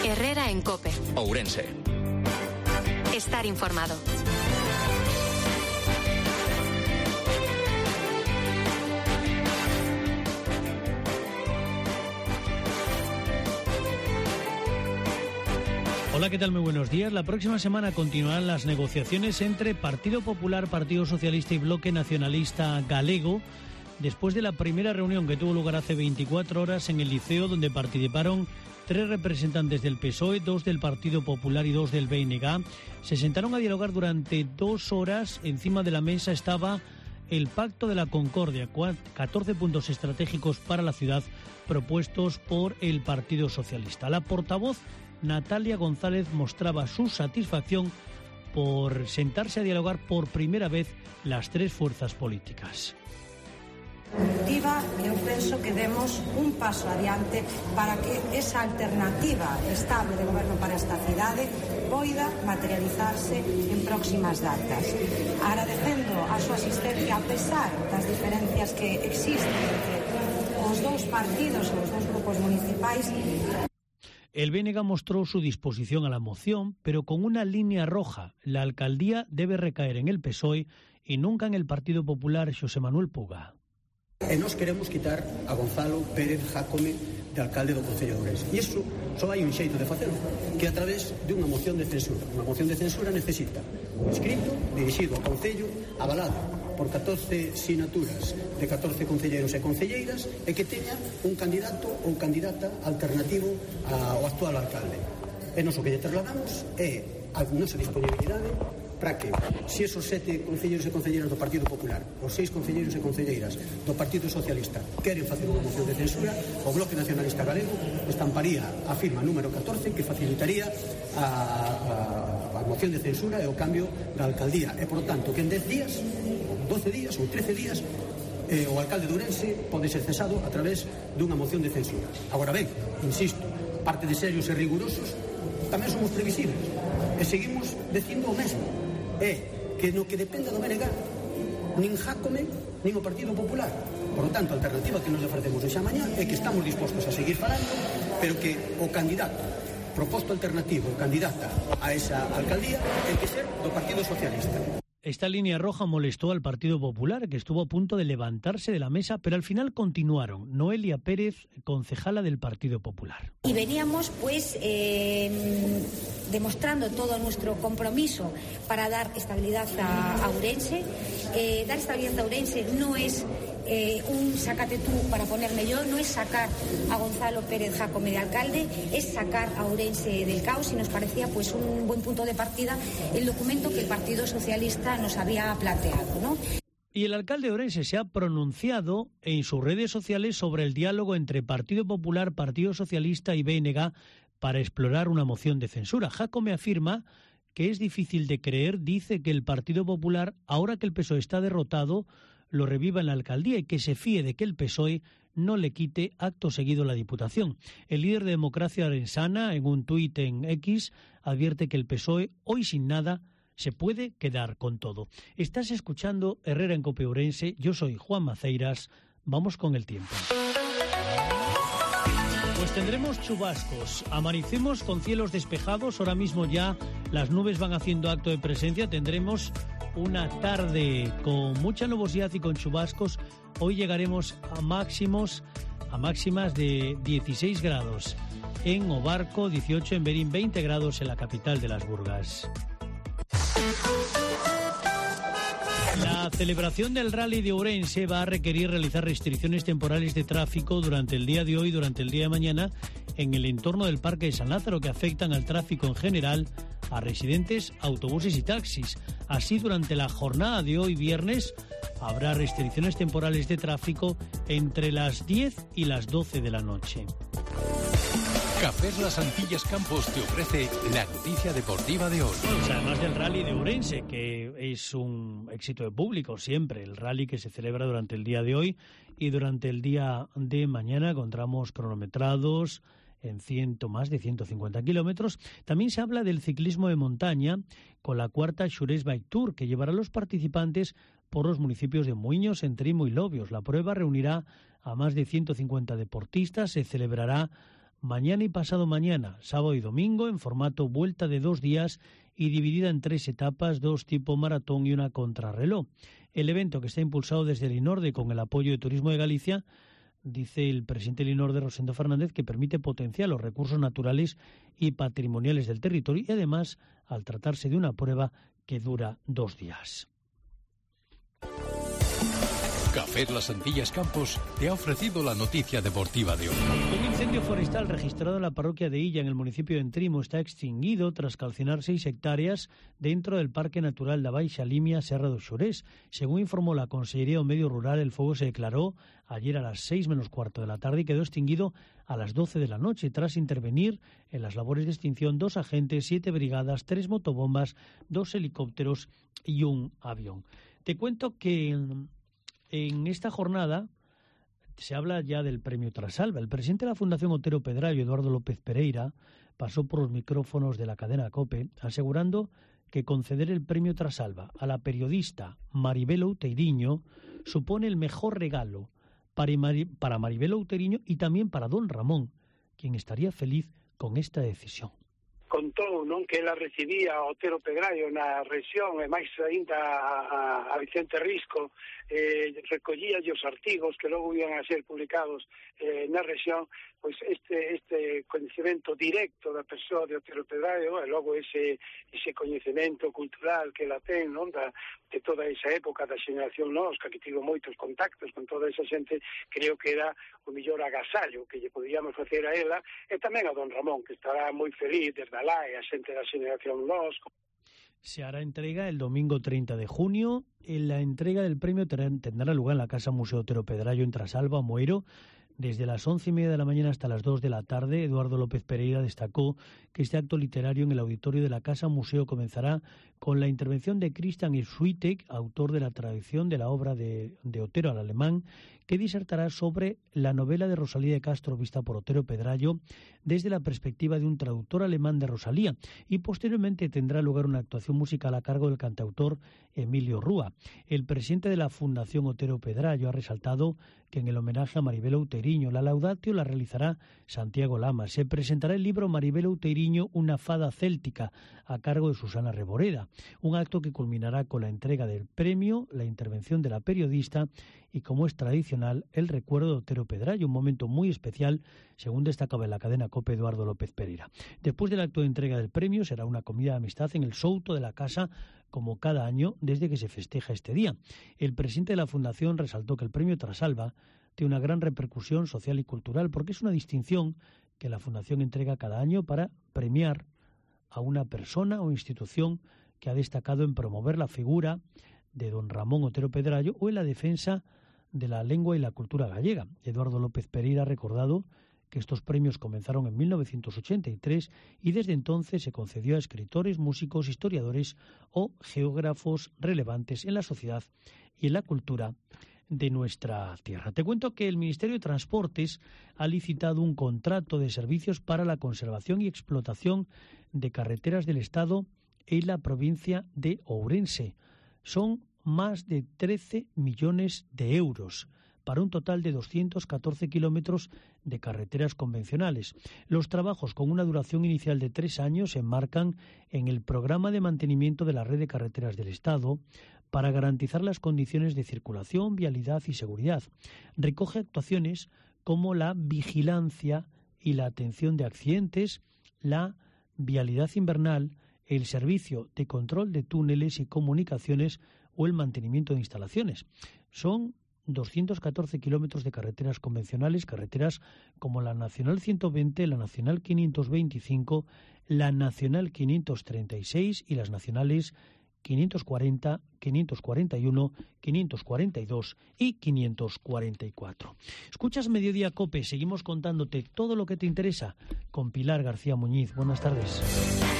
Herrera en COPE. Ourense. Estar informado. Hola, ¿qué tal? Muy buenos días. La próxima semana continuarán las negociaciones entre Partido Popular, Partido Socialista y Bloque Nacionalista Galego, después de la primera reunión que tuvo lugar hace 24 horas en el Liceo, donde participaron 3 representantes del PSOE, 2 del Partido Popular y 2 del BNG. Se sentaron a dialogar durante 2 horas. Encima de la mesa estaba el Pacto de la Concordia, 14 puntos estratégicos para la ciudad propuestos por el Partido Socialista. La portavoz Natalia González mostraba su satisfacción por sentarse a dialogar por primera vez las 3 fuerzas políticas. Eu penso que demos un paso adiante para que esa alternativa estable de goberno para esta cidade poida materializarse en próximas datas. Agradecendo a súa asistencia a pesar das diferencias que existen entre os 2 partidos e os 2 grupos municipais. El BNG mostró su disposición a la moción, pero con una línea roja. La alcaldía debe recaer en el PSOE y nunca en el Partido Popular. Xosé Manuel Puga. E nós queremos quitar a Gonzalo Pérez Jácome de alcalde do Concello de Ourense. E iso só hai un xeito de facelo, que é a través de unha moción de censura. Unha moción de censura necesita un escrito dirixido ao Concello, avalado por 14 sinaturas de 14 concelleiros e concelleiras, e que teña un candidato ou candidata alternativo ao actual alcalde. E nós o que lle trasladamos é a nosa disponibilidade para que, se esos 7 concelleiros e concelleiras do Partido Popular, os 6 concelleiros e concelleiras do Partido Socialista queren facer unha moción de censura, o Bloque Nacionalista Galego estamparía a firma número 14 que facilitaría a moción de censura e o cambio da alcaldía. E, por tanto, que en 10 días, 12 días ou 13 días, o alcalde de Ourense pode ser cesado a través dunha moción de censura. Agora ben, insisto, parte de serios e rigurosos, tamén somos previsibles e seguimos dicindo o mesmo. É que no que dependa do BNG, nin Jácome, nin o Partido Popular. Por lo tanto, a alternativa que nos ofrecemos esa mañá é que estamos dispostos a seguir falando, pero que o candidato proposto alternativo, candidata a esa alcaldía, ten que ser do Partido Socialista. Esta línea roja molestó al Partido Popular, que estuvo a punto de levantarse de la mesa, pero al final continuaron. Noelia Pérez, concejala del Partido Popular. Y veníamos, pues, demostrando todo nuestro compromiso para dar estabilidad a Ourense. Dar estabilidad a Ourense no es un sácate tú para ponerme yo, no es sacar a Gonzalo Pérez Jácome de alcalde, es sacar a Ourense del caos, y nos parecía pues un buen punto de partida el documento que el Partido Socialista nos había planteado, ¿no? Y el alcalde de Ourense se ha pronunciado en sus redes sociales sobre el diálogo entre Partido Popular, Partido Socialista y BNG para explorar una moción de censura. Jácome afirma que es difícil de creer, dice que el Partido Popular, ahora que el PSOE está derrotado, lo reviva en la alcaldía y que se fíe de que el PSOE no le quite acto seguido la Diputación. El líder de Democracia Orensana, en un tuit en X, advierte que el PSOE, hoy sin nada, se puede quedar con todo. Estás escuchando Herrera en COPE Ourense, yo soy Juan Maceiras, vamos con el tiempo. Pues tendremos chubascos, amanecemos con cielos despejados, ahora mismo ya las nubes van haciendo acto de presencia, tendremos una tarde con mucha nubosidad y con chubascos. Hoy llegaremos a máximas de 16 grados en Obarco, 18 en Berín, 20 grados en la capital de las Burgas. La celebración del Rally de Ourense va a requerir realizar restricciones temporales de tráfico durante el día de hoy y durante el día de mañana en el entorno del Parque de San Lázaro, que afectan al tráfico en general, a residentes, autobuses y taxis. Así, durante la jornada de hoy, viernes, habrá restricciones temporales de tráfico entre las 10 y las 12 de la noche. Cafés Las Antillas Campos te ofrece la noticia deportiva de hoy. Bueno, pues además del Rally de Ourense, que es un éxito de público siempre, el rally que se celebra durante el día de hoy y durante el día de mañana, encontramos cronometrados en más de 150 kilómetros. También se habla del ciclismo de montaña con la cuarta Xurés Bike Tour, que llevará a los participantes por los municipios de Muiños, Entrimo y Lobios. La prueba reunirá a más de 150 deportistas, se celebrará mañana y pasado mañana, sábado y domingo, en formato vuelta de 2 días y dividida en 3 etapas, 2 tipo maratón y una contrarreloj. El evento, que está impulsado desde el INORDE con el apoyo de Turismo de Galicia, dice el presidente del INORDE, Rosendo Fernández, que permite potenciar los recursos naturales y patrimoniales del territorio y además, al tratarse de una prueba que dura 2 días. Café Las Antillas Campos te ha ofrecido la noticia deportiva de hoy. Un incendio forestal registrado en la parroquia de Illa, en el municipio de Entrimo, está extinguido tras calcinar 6 hectáreas dentro del Parque Natural da Baixa Limia Serra do Xurés. Según informó la Consellería de Medio Rural, el fuego se declaró ayer a las 6 menos cuarto de la tarde y quedó extinguido a las 12 de la noche, tras intervenir en las labores de extinción 2 agentes, 7 brigadas, 3 motobombas, 2 helicópteros y un avión. Te cuento que en esta jornada se habla ya del premio Trasalba. El presidente de la Fundación Otero Pedrayo, Eduardo López Pereira, pasó por los micrófonos de la cadena COPE asegurando que conceder el premio Trasalba a la periodista Maribel Outeiriño supone el mejor regalo para Maribel Outeiriño y también para don Ramón, quien estaría feliz con esta decisión. Contou, non, que ela recibía a Otero Pedraio na rexión e máis aínda a Vicente Risco, recollía os artigos que logo iban a ser publicados na rexión, pois este coñecemento directo da persoa de Otero Pedraio e logo ese coñecemento cultural que ela ten, non, de toda esa época da xeneración nosca, que tivo moitos contactos con toda esa xente, creo que era o mellor agasallo que lle podíamos facer a ela e tamén a don Ramón, que estará moi feliz desde alá e a xente da xeneración nosca. Se hará entrega el domingo 30 de junio. La entrega del premio tendrá lugar en la Casa Museo Otero Pedrayo en Trasalba, Moeiro, desde las 11:30 de la mañana hasta las 2 de la tarde. Eduardo López Pereira destacó que este acto literario en el auditorio de la Casa Museo comenzará con la intervención de Christian Switek, autor de la traducción de la obra de Otero al alemán, que disertará sobre la novela de Rosalía de Castro vista por Otero Pedrayo desde la perspectiva de un traductor alemán de Rosalía, y posteriormente tendrá lugar una actuación musical a cargo del cantautor Emilio Rúa. El presidente de la Fundación Otero Pedrayo ha resaltado que en el homenaje a Maribel Outeiriño la laudatio la realizará Santiago Lama. Se presentará el libro Maribel Outeiriño, una fada céltica, a cargo de Susana Reboreda, un acto que culminará con la entrega del premio, la intervención de la periodista y, como es tradicional, el recuerdo de Otero Pedrayo, un momento muy especial, según destacaba en la cadena COPE Eduardo López Pereira. Después del acto de entrega del premio será una comida de amistad en el souto de la casa, como cada año desde que se festeja este día. El presidente de la Fundación resaltó que el premio Trasalba tiene una gran repercusión social y cultural porque es una distinción que la Fundación entrega cada año para premiar a una persona o institución que ha destacado en promover la figura de don Ramón Otero Pedrayo o en la defensa de la lengua y la cultura gallega. Eduardo López Pereira ha recordado que estos premios comenzaron en 1983 y desde entonces se concedió a escritores, músicos, historiadores o geógrafos relevantes en la sociedad y en la cultura de nuestra tierra. Te cuento que el Ministerio de Transportes ha licitado un contrato de servicios para la conservación y explotación de carreteras del Estado en la provincia de Ourense. Son más de 13 millones de euros para un total de 214 kilómetros de carreteras convencionales. Los trabajos, con una duración inicial de 3 años, se enmarcan en el programa de mantenimiento de la red de carreteras del Estado para garantizar las condiciones de circulación, vialidad y seguridad. Recoge actuaciones como la vigilancia y la atención de accidentes, la vialidad invernal, el servicio de control de túneles y comunicaciones o el mantenimiento de instalaciones. Son 214 kilómetros de carreteras convencionales, carreteras como la Nacional 120, la Nacional 525, la Nacional 536 y las nacionales 540, 541, 542 y 544. Escuchas Mediodía COPE, seguimos contándote todo lo que te interesa con Pilar García Muñiz. Buenas tardes.